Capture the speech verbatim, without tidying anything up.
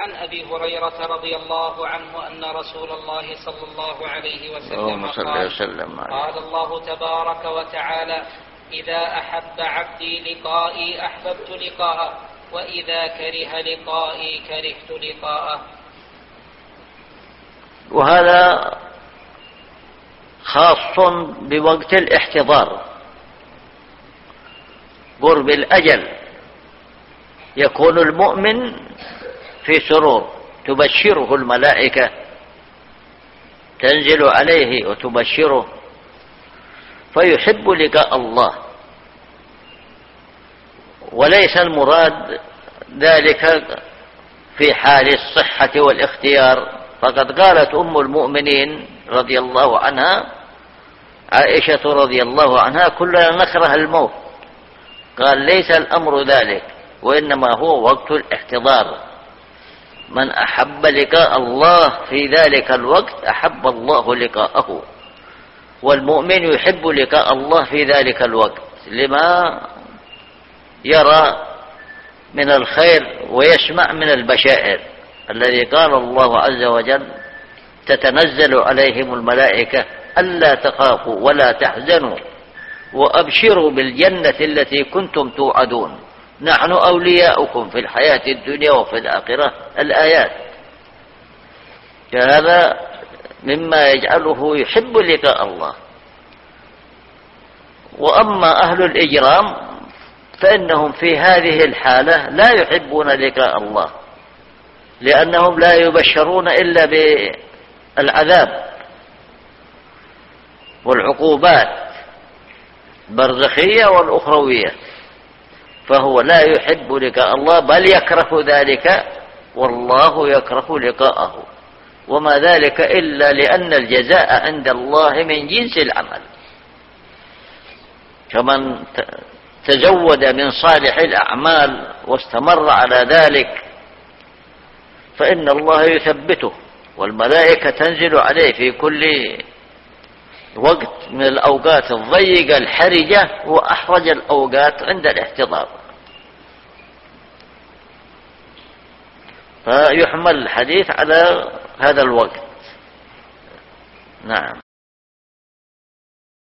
عن أبي هريرة رضي الله عنه أن رسول الله صلى الله عليه وسلم قال قال الله تبارك وتعالى إذا أحب عبدي لقائي أحببت لقاءه وإذا كره لقائي كرهت لقاءه. وهذا خاص بوقت الاحتضار، قرب الأجل يكون المؤمن في سرور، تبشره الملائكة، تنزل عليه وتبشره فيحب لقاء الله. وليس المراد ذلك في حال الصحة والاختيار، فقد قالت أم المؤمنين رضي الله عنها عائشة رضي الله عنها كلنا نكره الموت، قال ليس الأمر ذلك، وإنما هو وقت الاحتضار. من أحب لقاء الله في ذلك الوقت أحب الله لقاءه، والمؤمن يحب لقاء الله في ذلك الوقت لما يرى من الخير ويسمع من البشائر الذي قال الله عز وجل تتنزل عليهم الملائكة ألا تخافوا ولا تحزنوا وأبشروا بالجنة التي كنتم توعدون نحن أولياؤكم في الحياة الدنيا وفي الآخرة. الآيات هذا مما يجعله يحب لقاء الله. وأما أهل الإجرام فإنهم في هذه الحالة لا يحبون لقاء الله، لأنهم لا يبشرون إلا بالعذاب والعقوبات البرزخية والأخروية، فهو لا يحب لقاء الله بل يكره ذلك، والله يكره لقاءه، وما ذلك إلا لأن الجزاء عند الله من جنس العمل. فمن تزود من صالح الأعمال واستمر على ذلك فإن الله يثبته، والملائكة تنزل عليه في كل وقت من الأوقات الضيقة الحرجة وأحرج الأوقات عند الاحتضار. فيحمل الحديث على هذا الوقت. نعم.